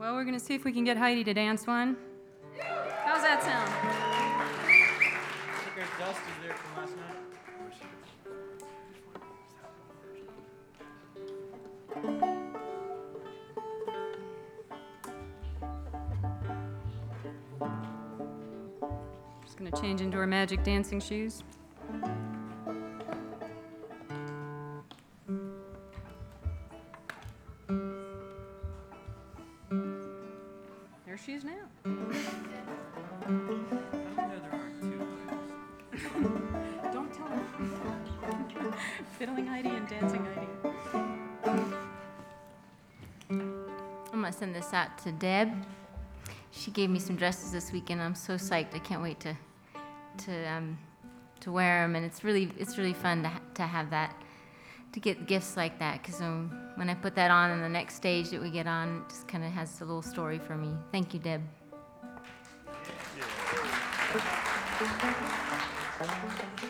Well, we're going to see if we can get Heidi to dance one. How's that sound? I think our dust is there from last night. Just going to change into her magic dancing shoes. There she is now. How do we know there aren't two Heidis? Don't tell her. Fiddling Heidi and dancing Heidi. I'm gonna send this out to Deb. She gave me some dresses this weekend. I'm so psyched. I can't wait to wear them, and it's really fun to have that, to get gifts like that. Because when I put that on in the next stage that we get on, it just kind of has a little story for me. Thank you, Deb. Yeah.